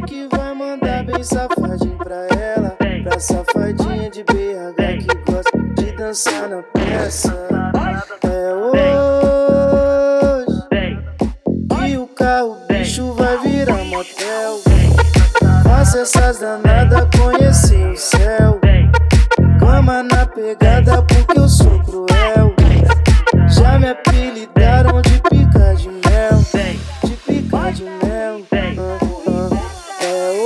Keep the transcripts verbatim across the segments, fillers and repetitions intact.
Ela que vai mandar bem safadinho pra ela, pra safadinha de B H que gosta de dançar na peça. É hoje que o carro bicho vai virar motel. Faça essas danadas conhecer o céu. Cama na pegada porque eu sou cruel. Já me apelidaram de pica de mel, de pica de mel. É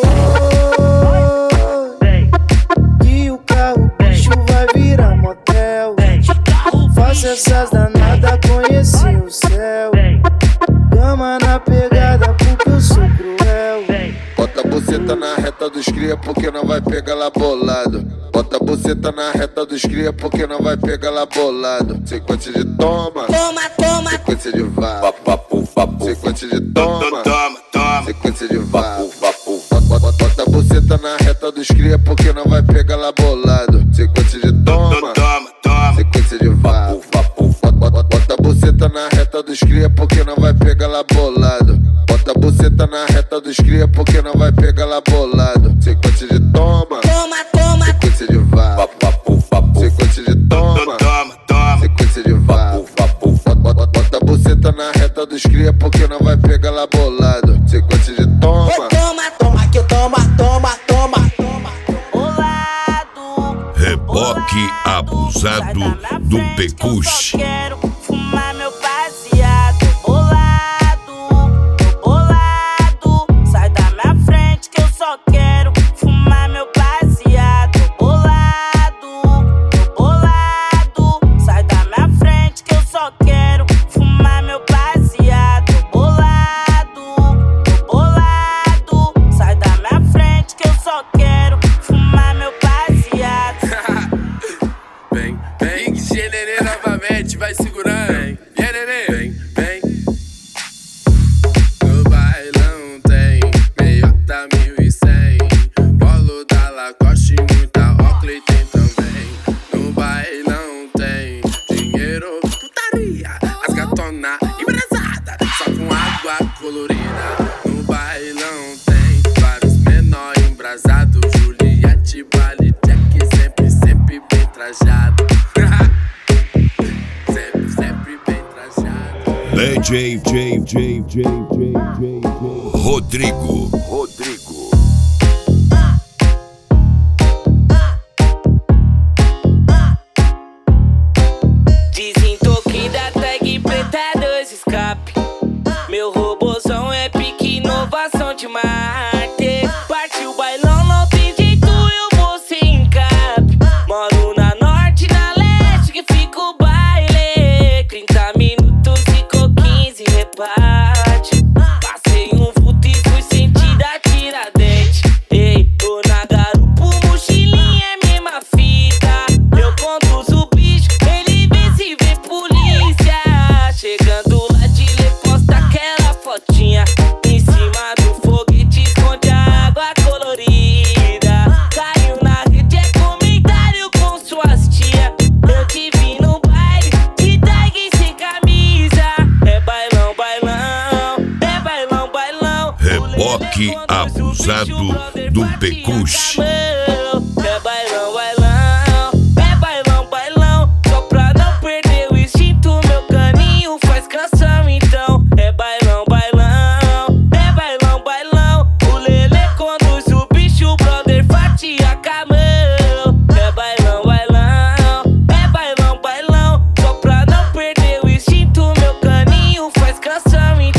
hoje que o carro bicho vai virar motel. Faça essas danadas conhecer o céu. Cama na pegada porque eu sou cruel. Bota a buceta na reta dos cria porque não vai pegar lá bolado. Bota a buceta na reta dos cria porque não vai pegar lá bolado. Sequência de toma, Toma, toma. sequência de vá, papo, papo. Sequência de toma, Toma, toma. sequência de vá, papo. Bota, bota a buceta na reta dos cria porque não vai pegar lá bolado. Sequência de toma, Toma, toma. sequência de vá, papo. Bota, bota a buceta na reta dos cria porque não vai pegar lá bolado. Bota a buceta na reta dos cria porque não vai pegar lá bolado. Sequência de toma, Toma, toma. sequência de vá, papo, papo. Sequência de toma, Toma, toma. sequência de vá, papo. Bota, bota, bota a buceta na reta dos cria porque não vai pegar lá bolado. Sequência de toma, Toma, toma que eu toma, toma, toma. Bolado, Reboque abusado do Pecuche. quero fumar meu baseado. Bolado, bolado, sai da minha frente que eu só quero fumar meu baseado. Bolado, bolado, sai da minha frente que eu só quero fumar meu baseado. Bolado, bolado, sai da minha frente que eu só quero fumar meu baseado. Vem, vem, que Nenê novamente vai segurando. Vem, vem, Nenê. Vem, vem. No bailão tem meiota mil e cem. Polo da Lacoste e muita Oakley tem também. No bailão tem dinheiro, putaria, as gatona embrasada, só com água colorida. No bailão tem vários menor embrasados, Juliette, Bali, Jack, sempre, sempre bem trajado. Sempre, sempre bem trajado. D J, J, J, J, J, J, J. Rodrigo. Rodrigo. Desentoque da tag preta, dois escape. Meu robozão é pique, inovação de Marte. Partiu o bailão, não tem jeito, eu vou sem encape. Moro na norte, na leste, que fica o baile. Trinta minutos ficou quinze, reparte. Passei um vulto e fui sentir da Tiradentes. Ei, tô na garupa, mochilinha é mesma fita. Eu conduzo o bicho, ele vê se vê polícia. Chegando lá de lê, posta aquela fotinha. Em cima do foguete esconde a água colorida. Caiu na rede, é comentário com suas tia. Eu te vi no baile, de tag sem camisa. É bailão, bailão, é bailão, bailão. Reboque abusado do Pecuche. É bailão, bailão, é bailão, bailão. Só pra não perder o instinto, meu caninho faz canção então. É bailão, bailão, é bailão, bailão. O Lelê conduz o bicho, o brother fatia camão. É bailão, bailão, é bailão, bailão. Só pra não perder o instinto, meu caninho faz canção então.